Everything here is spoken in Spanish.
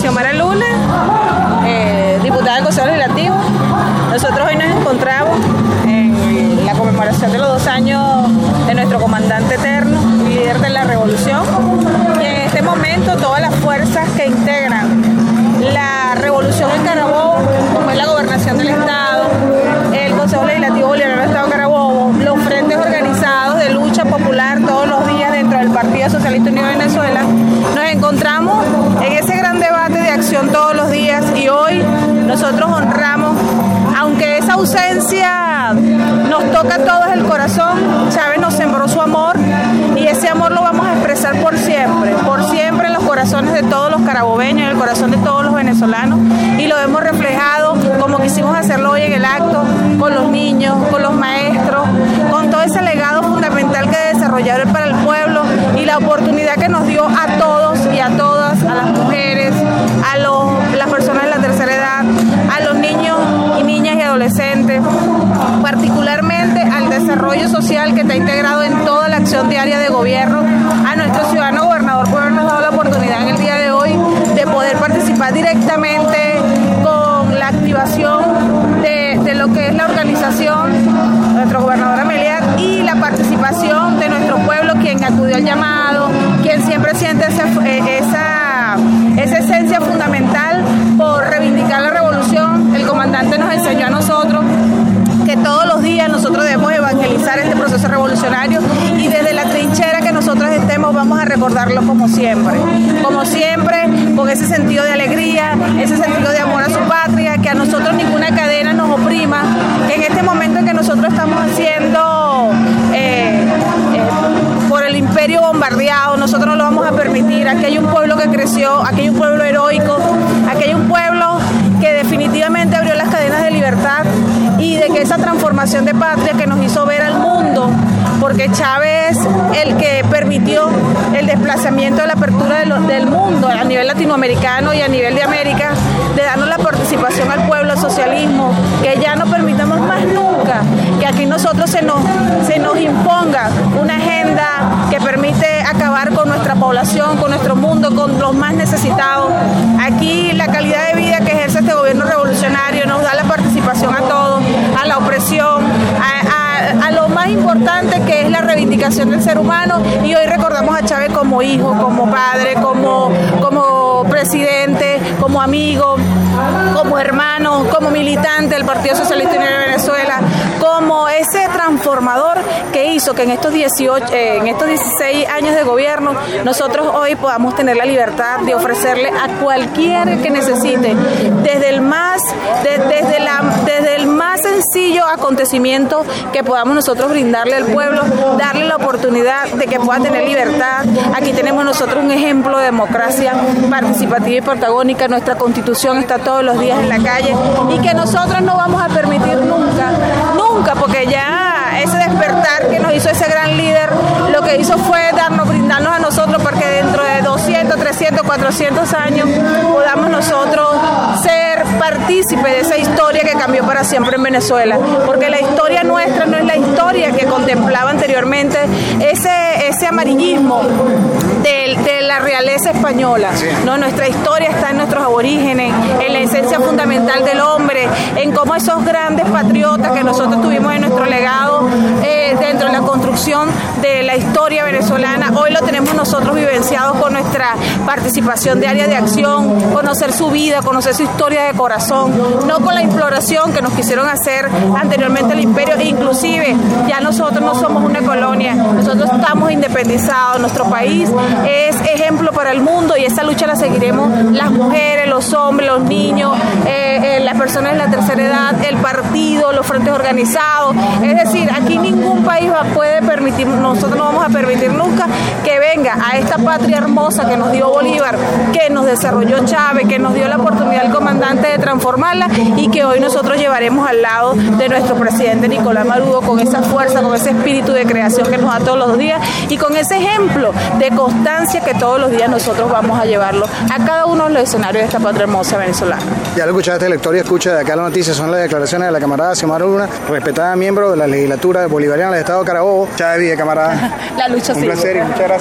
Xiomara Luna, diputada del Consejo Legislativo. Nosotros hoy nos encontramos en la conmemoración de los 2 años de nuestro comandante eterno, líder de la revolución, y en este momento todas las fuerzas que integran la revolución en Carabobo, como es la gobernación del Estado, el Consejo Legislativo Bolivariano del Estado de Carabobo, los frentes organizados de lucha popular todos los días dentro del Partido Socialista Unido de Venezuela, nos encontramos en ese gran debate de acción todos los días, y hoy nosotros honramos, aunque esa ausencia nos toca a todos el corazón. Chávez nos sembró su amor y ese amor lo vamos a expresar por siempre en los corazones de todos los carabobeños, en el corazón de todos los venezolanos, y lo hemos reflejado como quisimos hacerlo hoy en el acto, con los niños, con los maestros, con todo ese legado fundamental que desarrollaron para el pueblo y la oportunidad que nos dio a todos y a todas, a las mujeres, a las personas de la tercera edad, a los niños y niñas y adolescentes, particularmente al desarrollo social que está integrado en toda la acción diaria de gobierno, a nuestro ciudadano gobernador por habernos dado la oportunidad en el día de hoy de poder participar directamente con la activación de lo que es la organización, nuestro gobernador Ameliat, y la participación de nuestro pueblo, quien acudió al llamado, quien siempre siente esa esencia fundamental por reivindicar la revolución. El comandante nos enseñó a nosotros que todos los días nosotros debemos evangelizar este proceso revolucionario, y desde la trinchera que nosotros estemos vamos a recordarlo como siempre, con ese sentido de alegría, ese sentido de amor a su patria, que a nosotros ninguna cadena nos oprima, que en este momento en que nosotros estamos haciendo por el imperio bombardeado, nosotros no lo vamos a permitir. Aquí hay un pueblo que creció, aquí hay un pueblo heroico, aquí hay un pueblo que definitivamente abrió las cadenas de libertad, y de que esa transformación de patria que nos hizo ver al mundo, porque Chávez el que permitió el desplazamiento de la apertura del mundo a nivel latinoamericano y a nivel de América, de darnos la participación al pueblo, al socialismo, que ya no permitamos más nunca que aquí nosotros se nos imponga una agenda que permite acabar con nuestra población, con nuestro mundo, con los más necesitados. Aquí la calidad de vida que ejerce este gobierno revolucionario nos da la participación a todos, a la opresión, a lo más importante, que es la reivindicación del ser humano, y hoy recordamos a Chávez como hijo, como padre, como presidente, como amigo, como hermano, como militante del Partido Socialista Unido de Venezuela, como ese transformador que hizo que en estos 16 años de gobierno nosotros hoy podamos tener la libertad de ofrecerle a cualquiera que necesite, desde el más sencillo acontecimiento que podamos nosotros brindarle al pueblo, darle la oportunidad de que pueda tener libertad. Aquí tenemos nosotros un ejemplo de democracia participativa y protagónica. Nuestra Constitución está todos los días en la calle, y que nosotros no vamos a permitir nunca, porque ya ese despertar que nos hizo ese gran líder, lo que hizo fue brindarnos a nosotros, porque dentro de 200, 300, 400 años podamos nosotros ser partícipes de esa historia que cambió para siempre en Venezuela, porque la historia nuestra no es la historia que contemplaba anteriormente ese amarillismo de la realeza española. No, nuestra historia está en nuestros aborígenes, en la esencia fundamental del hombre, en cómo esos grandes patriotas que nosotros tuvimos en nuestro legado dentro de la construcción de la historia venezolana, hoy lo tenemos nosotros vivenciados con nuestra participación diaria de acción, conocer su vida, conocer su historia de corazón, no con la imploración que nos quisieron hacer anteriormente el imperio. Inclusive ya nosotros no somos una colonia, nosotros estamos independizados, nuestro país es ejemplo para el mundo, y esa lucha la seguiremos las mujeres, los hombres, los niños, las personas de la tercera edad, el partido, los frentes organizados. Es decir, aquí ningún país puede permitir, nosotros no vamos a permitir nunca que venga a esta patria hermosa que nos dio Bolívar, que nos desarrolló Chávez, que nos dio la oportunidad al comandante de transformarla, y que hoy nosotros llevaremos al lado de nuestro presidente Nicolás Maduro, con esa fuerza, con ese espíritu de creación que nos da todos los días, y con ese ejemplo de constancia que todos los días nosotros vamos a llevarlo a cada uno de los escenarios de esta patria hermosa venezolana. Ya lo escuchaste, lector y escucha de acá la noticia, son las declaraciones de la camarada Xiomara Luna, respetada miembro de la legislatura bolivariana del Estado de Carabobo. Chávez, camarada. La lucha sigue. Un placer y muchas gracias.